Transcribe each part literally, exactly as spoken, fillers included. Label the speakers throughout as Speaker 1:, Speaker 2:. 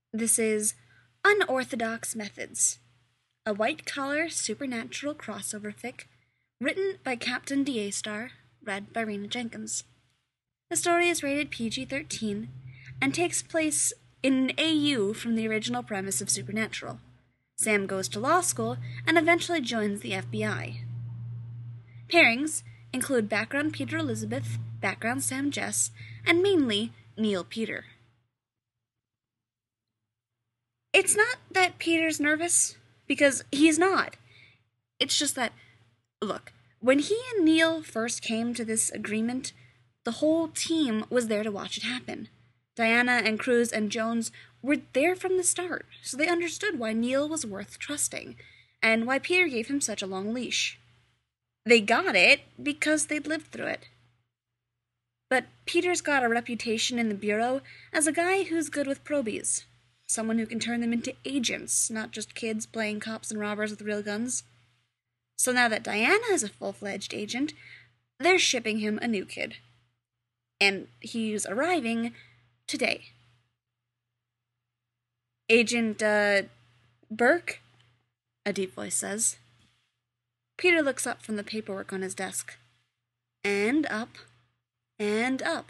Speaker 1: This is Unorthodox Methods, a white-collar supernatural crossover fic written by Captain D A Star, read by Rena Jenkins. The story is rated P G thirteen and takes place in A U from the original premise of Supernatural. Sam goes to law school and eventually joins the F B I. Pairings include background Peter Elizabeth, background Sam Jess, and mainly Neil Peter. It's not that Peter's nervous, because he's not. It's just that, look, when he and Neil first came to this agreement, the whole team was there to watch it happen. Diana and Cruz and Jones were there from the start, so they understood why Neil was worth trusting, and why Peter gave him such a long leash. They got it because they'd lived through it. But Peter's got a reputation in the Bureau as a guy who's good with probies. Someone who can turn them into agents, not just kids playing cops and robbers with real guns. So now that Diana is a full-fledged agent, they're shipping him a new kid. And he's arriving today. Agent, uh, Burke? A deep voice says. Peter looks up from the paperwork on his desk. And up. And up.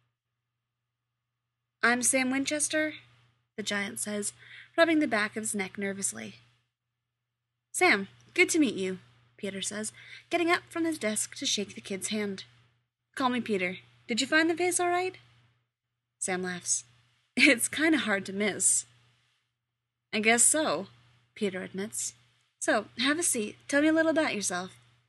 Speaker 1: I'm Sam Winchester, the giant says, rubbing the back of his neck nervously. Sam, good to meet you, Peter says, getting up from his desk to shake the kid's hand. Call me Peter. Did you find the vase all right? Sam laughs. It's kind of hard to miss. I guess so, Peter admits. So, have a seat. Tell me a little about yourself.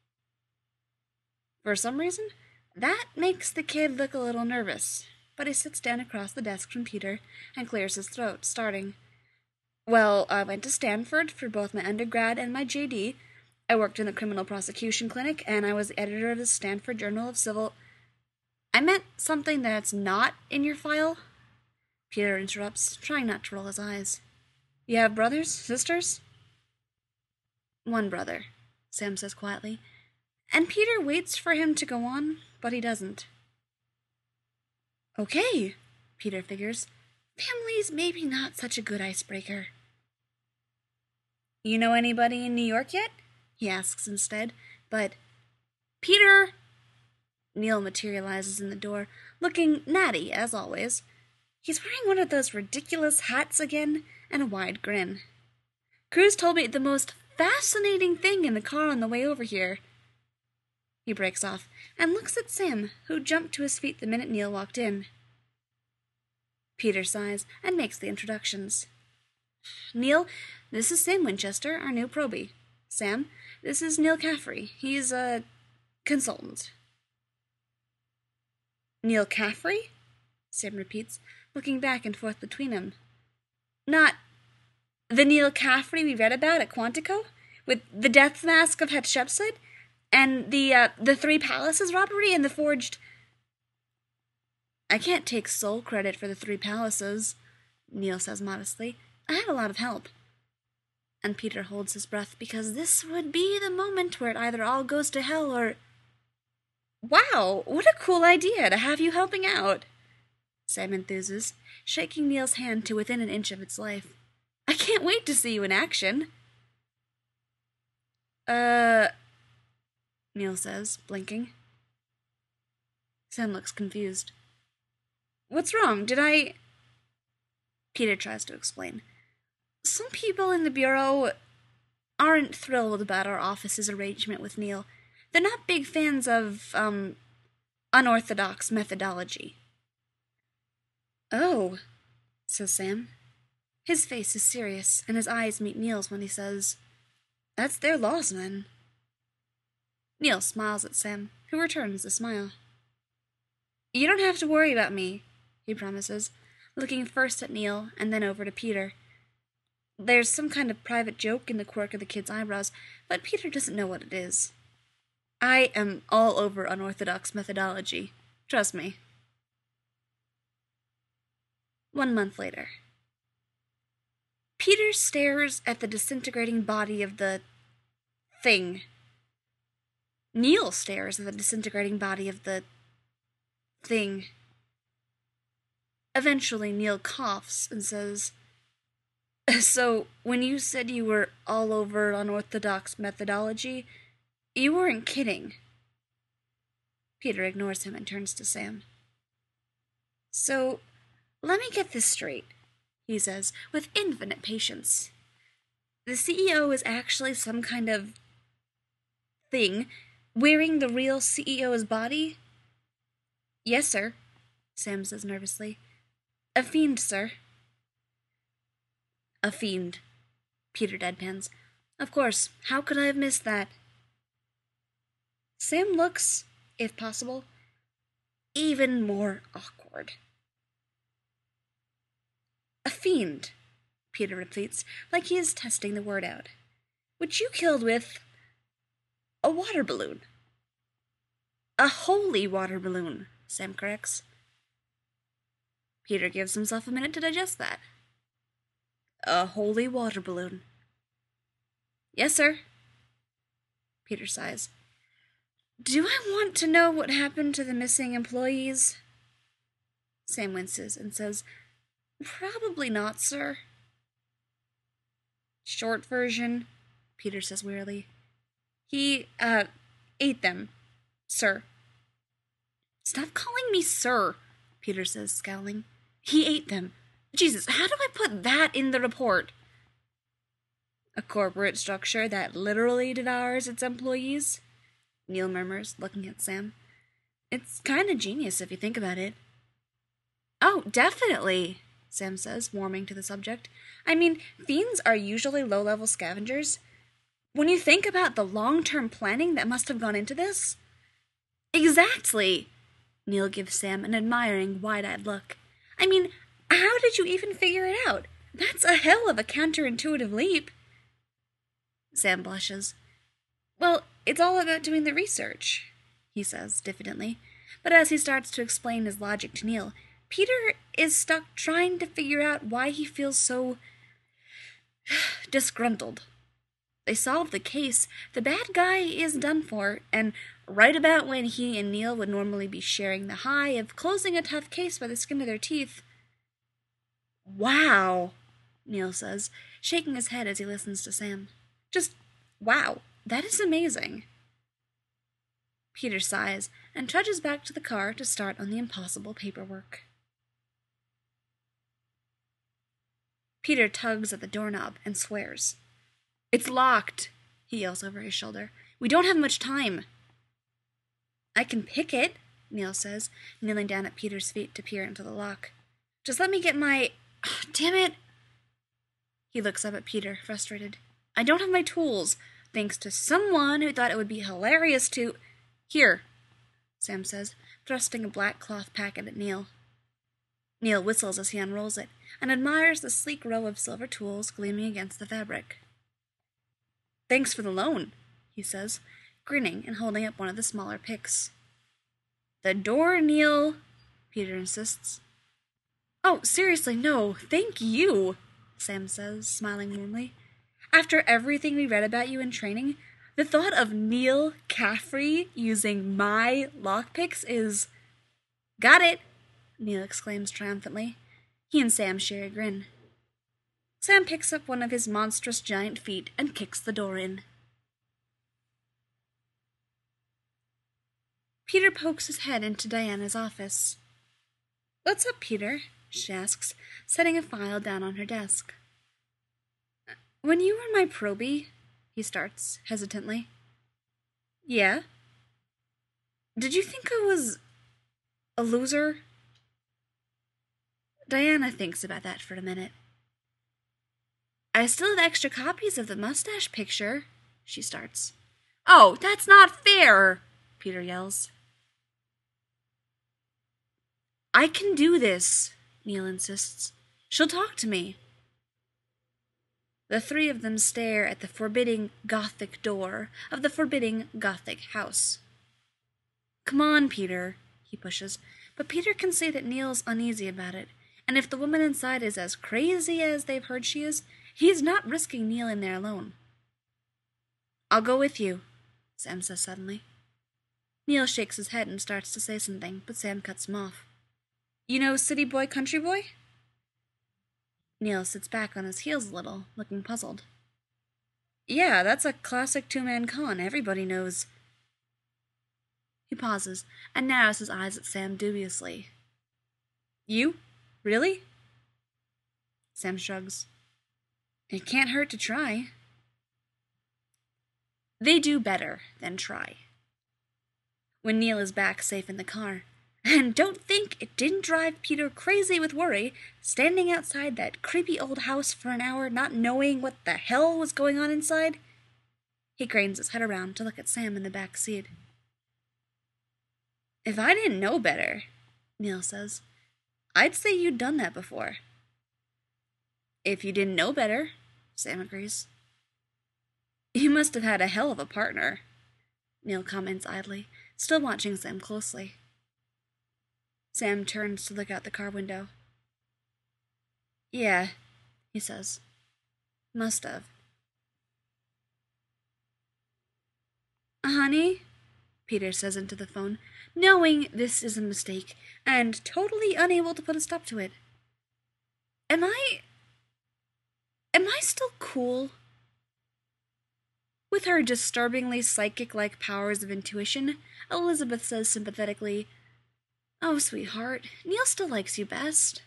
Speaker 1: For some reason, that makes the kid look a little nervous, but he sits down across the desk from Peter and clears his throat, starting. Well, I went to Stanford for both my undergrad and my J D. I worked in the criminal prosecution clinic, and I was the editor of the Stanford Journal of Civil... I meant something that's not in your file? Peter interrupts, trying not to roll his eyes. You have brothers? Sisters? One brother, Sam says quietly, and Peter waits for him to go on, but he doesn't. Okay, Peter figures. Family's maybe not such a good icebreaker. You know anybody in New York yet? He asks instead, but... Peter! Neil materializes in the door, looking natty, as always. He's wearing one of those ridiculous hats again, and a wide grin. Cruz told me the most fascinating thing in the car on the way over here. He breaks off, and looks at Sam, who jumped to his feet the minute Neil walked in. Peter sighs, and makes the introductions. Neil, this is Sam Winchester, our new probie. Sam, this is Neil Caffrey. He's a consultant. Neil Caffrey? Sam repeats, looking back and forth between them. Not the Neil Caffrey we read about at Quantico? With the death mask of Hatshepsut? And the, uh, the Three Palaces robbery and the forged... I can't take sole credit for the Three Palaces, Neil says modestly. I had a lot of help. And Peter holds his breath because this would be the moment where it either all goes to hell or... Wow, what a cool idea to have you helping out, Sam enthuses, shaking Neil's hand to within an inch of its life. I can't wait to see you in action. Uh... Neil says, blinking. Sam looks confused. What's wrong? Did I... Peter tries to explain. Some people in the Bureau aren't thrilled about our office's arrangement with Neil. They're not big fans of, um, unorthodox methodology. Oh, says Sam. His face is serious, and his eyes meet Neil's when he says, That's their loss, then. Neil smiles at Sam, who returns the smile. You don't have to worry about me, he promises, looking first at Neil and then over to Peter. There's some kind of private joke in the quirk of the kid's eyebrows, but Peter doesn't know what it is. I am all over unorthodox methodology. Trust me. One month later. Peter stares at the disintegrating body of the... thing. Neil stares at the disintegrating body of the... thing. Eventually, Neil coughs and says, So, when you said you were all over unorthodox methodology, you weren't kidding. Peter ignores him and turns to Sam. So, let me get this straight, he says, with infinite patience. The C E O is actually some kind of thing wearing the real C E O's body? Yes, sir, Sam says nervously. A fiend, sir. A fiend, Peter deadpans. Of course, how could I have missed that? Sam looks, if possible, even more awkward. A fiend, Peter repeats, like he is testing the word out. Which you killed with a water balloon. A holy water balloon, Sam corrects. Peter gives himself a minute to digest that. A holy water balloon. Yes, sir. Peter sighs. Do I want to know what happened to the missing employees? Sam winces and says, Probably not, sir. Short version, Peter says wearily. He, uh, ate them, sir. Stop calling me sir, Peter says, scowling. He ate them. Jesus, how do I put that in the report? A corporate structure that literally devours its employees? Neil murmurs, looking at Sam. It's kind of genius if you think about it. Oh, definitely, Sam says, warming to the subject. I mean, fiends are usually low-level scavengers. When you think about the long-term planning that must have gone into this... Exactly! Neil gives Sam an admiring, wide-eyed look. I mean, how did you even figure it out? That's a hell of a counterintuitive leap. Sam blushes. Well, it's all about doing the research, he says, diffidently. But as he starts to explain his logic to Neil, Peter is stuck trying to figure out why he feels so disgruntled. They solve the case, the bad guy is done for, and right about when he and Neil would normally be sharing the high of closing a tough case by the skin of their teeth. Wow, Neil says, shaking his head as he listens to Sam. Just wow, that is amazing. Peter sighs and trudges back to the car to start on the impossible paperwork. Peter tugs at the doorknob and swears. It's locked, he yells over his shoulder. We don't have much time. I can pick it, Neil says, kneeling down at Peter's feet to peer into the lock. Just let me get my... Oh, damn it! He looks up at Peter, frustrated. I don't have my tools, thanks to someone who thought it would be hilarious to... Here, Sam says, thrusting a black cloth packet at Neil. Neil whistles as he unrolls it, and admires the sleek row of silver tools gleaming against the fabric. Thanks for the loan, he says, grinning and holding up one of the smaller picks. The door, Neil, Peter insists. Oh, seriously, no, thank you, Sam says, smiling warmly. After everything we read about you in training, the thought of Neil Caffrey using my lockpicks is... Got it, Neil exclaims triumphantly. He and Sam share a grin. Sam picks up one of his monstrous giant feet and kicks the door in. Peter pokes his head into Diana's office. What's up, Peter? She asks, setting a file down on her desk. When you were my probie, he starts, hesitantly. Yeah? Did you think I was a loser? Diana thinks about that for a minute. I still have extra copies of the mustache picture, she starts. Oh, that's not fair, Peter yells. I can do this, Neil insists. She'll talk to me. The three of them stare at the forbidding Gothic door of the forbidding Gothic house. Come on, Peter, he pushes, but Peter can see that Neil's uneasy about it, and if the woman inside is as crazy as they've heard she is, he is not risking Neil in there alone. I'll go with you, Sam says suddenly. Neil shakes his head and starts to say something, but Sam cuts him off. You know City Boy, Country Boy? Neil sits back on his heels a little, looking puzzled. Yeah, that's a classic two-man con. Everybody knows. He pauses and narrows his eyes at Sam dubiously. You? Really? Sam shrugs. It can't hurt to try. They do better than try. When Neil is back safe in the car, and don't think it didn't drive Peter crazy with worry, standing outside that creepy old house for an hour not knowing what the hell was going on inside. He cranes his head around to look at Sam in the back seat. If I didn't know better, Neil says, I'd say you'd done that before. If you didn't know better, Sam agrees. You must have had a hell of a partner, Neil comments idly, still watching Sam closely. Sam turns to look out the car window. Yeah, he says. Must have. Honey, Peter says into the phone, knowing this is a mistake, and totally unable to put a stop to it. Am I... Am I still cool? With her disturbingly psychic-like powers of intuition, Elizabeth says sympathetically, Oh, sweetheart, Neil still likes you best.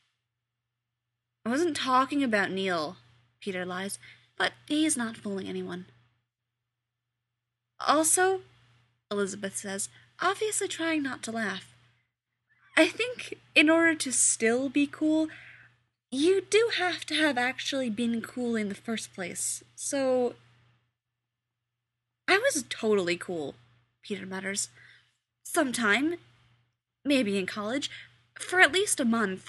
Speaker 1: I wasn't talking about Neil, Peter lies, but he is not fooling anyone. Also, Elizabeth says, obviously trying not to laugh, I think in order to still be cool, you do have to have actually been cool in the first place. So, I was totally cool, Peter mutters. Sometime, maybe in college, for at least a month.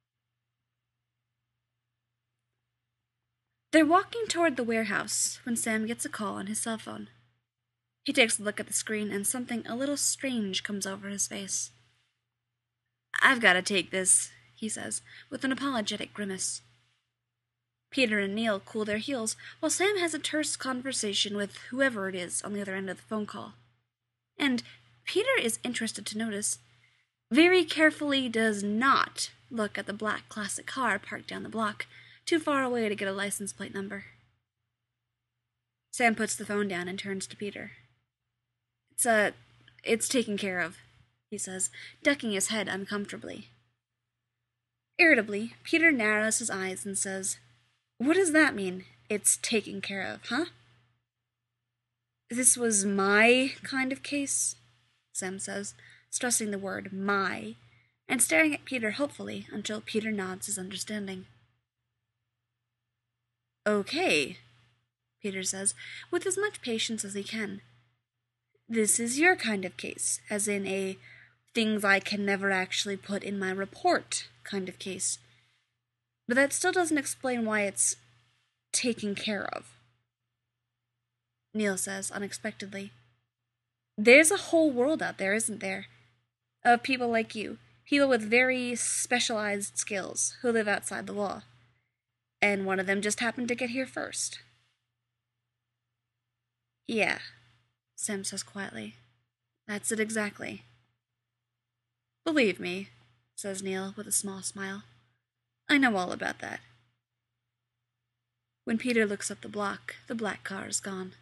Speaker 1: They're walking toward the warehouse when Sam gets a call on his cell phone. He takes a look at the screen and something a little strange comes over his face. I've got to take this, he says, with an apologetic grimace. Peter and Neil cool their heels while Sam has a terse conversation with whoever it is on the other end of the phone call. And Peter is interested to notice, very carefully does not look at the black classic car parked down the block, too far away to get a license plate number. Sam puts the phone down and turns to Peter. It's, uh, it's taken care of, he says, ducking his head uncomfortably. Irritably, Peter narrows his eyes and says, What does that mean, it's taken care of, huh? This was my kind of case, Sam says, stressing the word my, and staring at Peter hopefully until Peter nods his understanding. Okay, Peter says, with as much patience as he can. This is your kind of case, as in a things I can never actually put in my report kind of case. But that still doesn't explain why it's taken care of. Neil says unexpectedly. There's a whole world out there, isn't there? Of people like you, people with very specialized skills who live outside the law. And one of them just happened to get here first. Yeah, Sam says quietly. That's it exactly. Believe me, says Neil with a small smile. I know all about that. When Peter looks up the block, the black car is gone.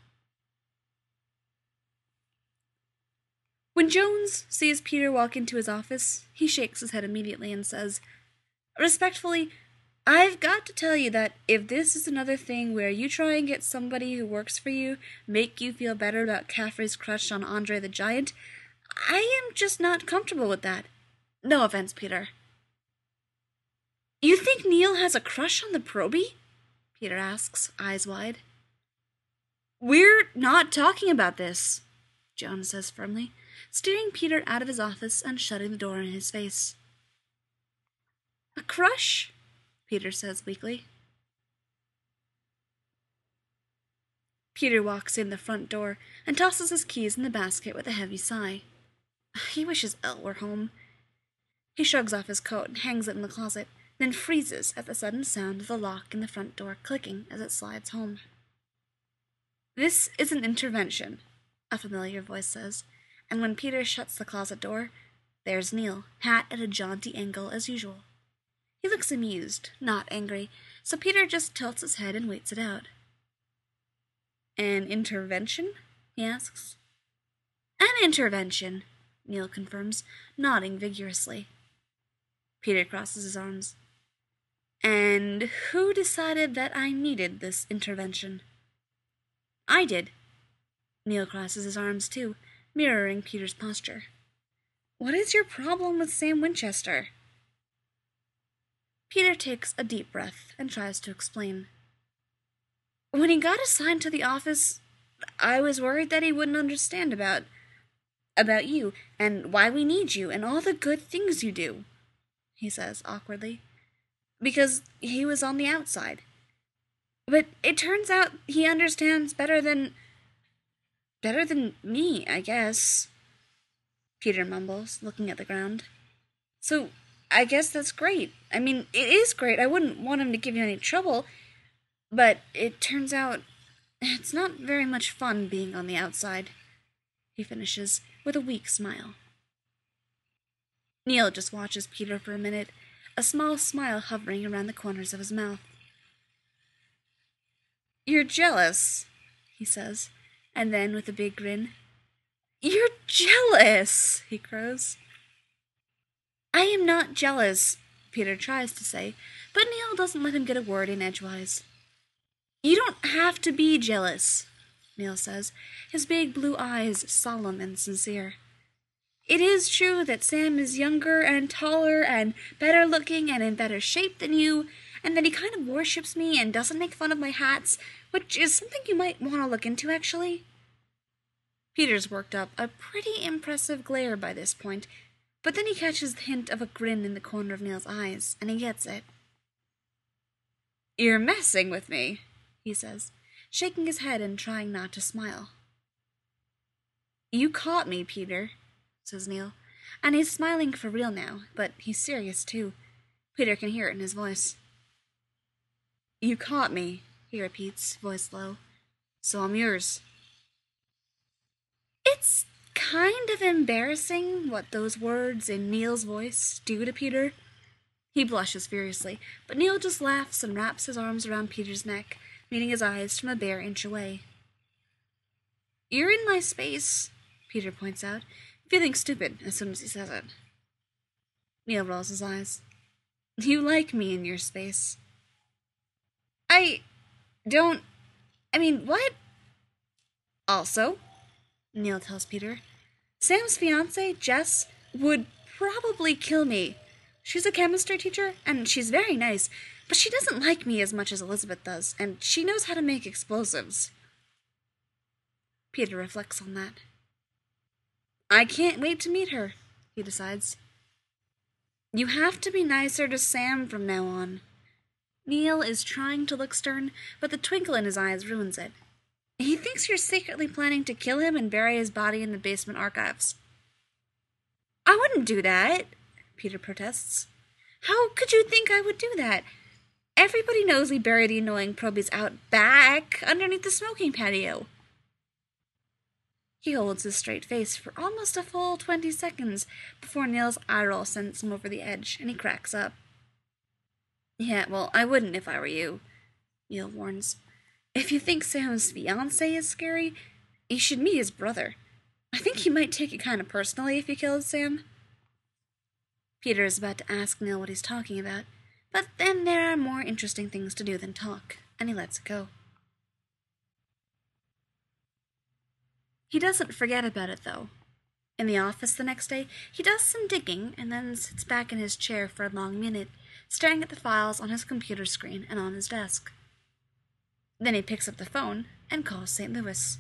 Speaker 1: When Jones sees Peter walk into his office, he shakes his head immediately and says, Respectfully, I've got to tell you that if this is another thing where you try and get somebody who works for you make you feel better about Caffrey's crush on Andre the Giant, I am just not comfortable with that. No offense, Peter. You think Neil has a crush on the Proby? Peter asks, eyes wide. We're not talking about this, Jones says firmly, steering Peter out of his office and shutting the door in his face. A crush? Peter says weakly. Peter walks in the front door and tosses his keys in the basket with a heavy sigh. He wishes Elle were home. He shrugs off his coat and hangs it in the closet, then freezes at the sudden sound of the lock in the front door clicking as it slides home. This is an intervention, a familiar voice says, and when Peter shuts the closet door, there's Neil, hat at a jaunty angle as usual. He looks amused, not angry, so Peter just tilts his head and waits it out. An intervention? He asks. An intervention, Neil confirms, nodding vigorously. Peter crosses his arms. And who decided that I needed this intervention? I did. Neil crosses his arms too, mirroring Peter's posture. What is your problem with Sam Winchester? Peter takes a deep breath and tries to explain. When he got assigned to the office, I was worried that he wouldn't understand about about you and why we need you and all the good things you do, he says awkwardly, because he was on the outside. But it turns out he understands better than better than me, I guess, Peter mumbles, looking at the ground. So I guess that's great. I mean, it is great. I wouldn't want him to give you any trouble, but it turns out it's not very much fun being on the outside, he finishes with a weak smile. Neil just watches Peter for a minute, a small smile hovering around the corners of his mouth. You're jealous, he says, and then with a big grin, You're jealous, he crows. I am not jealous, Peter tries to say, but Neil doesn't let him get a word in edgewise. You don't have to be jealous, Neil says, his big blue eyes solemn and sincere. It is true that Sam is younger and taller and better looking and in better shape than you, and that he kind of worships me and doesn't make fun of my hats, which is something you might want to look into, actually. Peter's worked up a pretty impressive glare by this point, but then he catches the hint of a grin in the corner of Neil's eyes, and he gets it. You're messing with me, he says, shaking his head and trying not to smile. You caught me, Peter, says Neil, and he's smiling for real now, but he's serious too. Peter can hear it in his voice. You caught me, he repeats, voice low, so I'm yours. It's kind of embarrassing what those words in Neil's voice do to Peter. He blushes furiously, but Neil just laughs and wraps his arms around Peter's neck, meeting his eyes from a bare inch away. You're in my space, Peter points out, feeling stupid as soon as he says it. Neil rolls his eyes. You like me in your space. I don't... I mean, what? Also, Neil tells Peter, Sam's fiancée, Jess, would probably kill me. She's a chemistry teacher, and she's very nice, but she doesn't like me as much as Elizabeth does, and she knows how to make explosives. Peter reflects on that. I can't wait to meet her, he decides. You have to be nicer to Sam from now on. Neil is trying to look stern, but the twinkle in his eyes ruins it. He thinks you're secretly planning to kill him and bury his body in the basement archives. I wouldn't do that, Peter protests. How could you think I would do that? Everybody knows we bury the annoying probies out back, underneath the smoking patio. He holds his straight face for almost a full twenty seconds before Neil's eye roll sends him over the edge, and he cracks up. Yeah, well, I wouldn't if I were you, Neil warns. If you think Sam's fiancé is scary, you should meet his brother. I think he might take it kind of personally if you killed Sam. Peter is about to ask Neil what he's talking about, but then there are more interesting things to do than talk, and he lets it go. He doesn't forget about it, though. In the office the next day, he does some digging and then sits back in his chair for a long minute, staring at the files on his computer screen and on his desk. Then he picks up the phone and calls Saint Louis.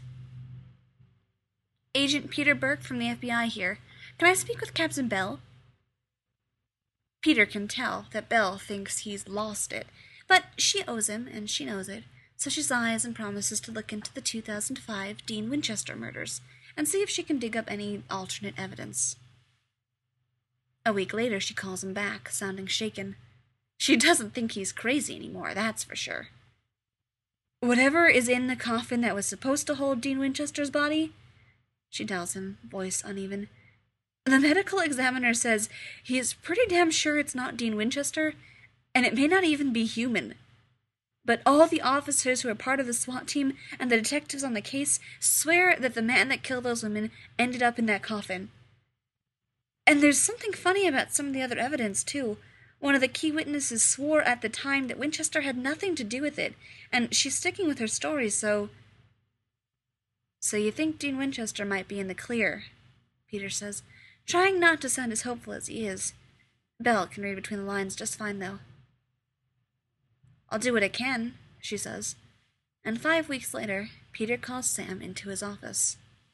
Speaker 1: Agent Peter Burke from the F B I here. Can I speak with Captain Bell? Peter can tell that Bell thinks he's lost it, but she owes him, and she knows it, so she sighs and promises to look into the two thousand five Dean Winchester murders and see if she can dig up any alternate evidence. A week later, she calls him back, sounding shaken. She doesn't think he's crazy anymore, that's for sure. Whatever is in the coffin that was supposed to hold Dean Winchester's body, she tells him, voice uneven. The medical examiner says he is pretty damn sure it's not Dean Winchester, and it may not even be human. But all the officers who are part of the SWAT team and the detectives on the case swear that the man that killed those women ended up in that coffin. And there's something funny about some of the other evidence, too. One of the key witnesses swore at the time that Winchester had nothing to do with it, and she's sticking with her story, so... So you think Dean Winchester might be in the clear, Peter says, trying not to sound as hopeful as he is. Belle can read between the lines just fine, though. I'll do what I can, she says. And five weeks later, Peter calls Sam into his office.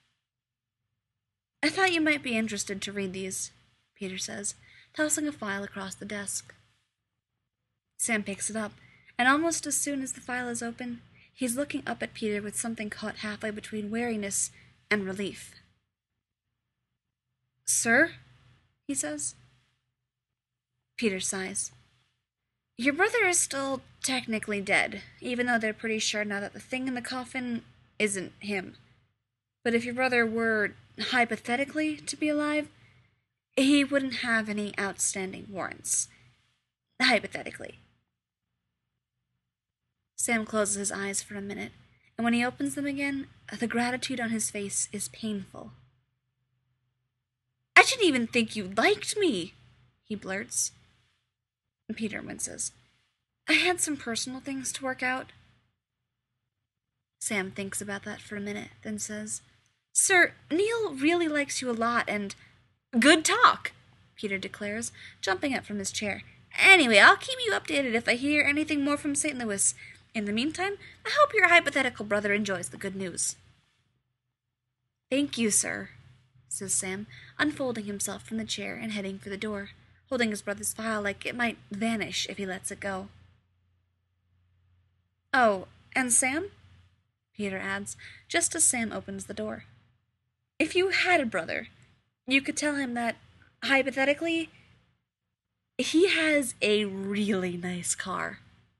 Speaker 1: I thought you might be interested to read these, Peter says, tossing a file across the desk. Sam picks it up, and almost as soon as the file is open, he's looking up at Peter with something caught halfway between wariness and relief. Sir? He says. Peter sighs. Your brother is still technically dead, even though they're pretty sure now that the thing in the coffin isn't him. But if your brother were, hypothetically, to be alive, he wouldn't have any outstanding warrants. Hypothetically. Sam closes his eyes for a minute, and when he opens them again, the gratitude on his face is painful. I didn't even think you liked me, he blurts. Peter winces. I had some personal things to work out. Sam thinks about that for a minute, then says, Sir, Neil really likes you a lot, and... Good talk, Peter declares, jumping up from his chair. Anyway, I'll keep you updated if I hear anything more from Saint Louis. In the meantime, I hope your hypothetical brother enjoys the good news. Thank you, sir, says Sam, unfolding himself from the chair and heading for the door, holding his brother's file like it might vanish if he lets it go. Oh, and Sam? Peter adds, just as Sam opens the door. If you had a brother, you could tell him that, hypothetically, he has a really nice car.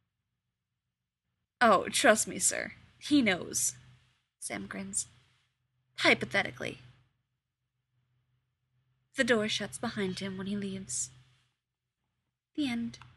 Speaker 1: Oh, trust me, sir. He knows. Sam grins. Hypothetically. The door shuts behind him when he leaves. The end.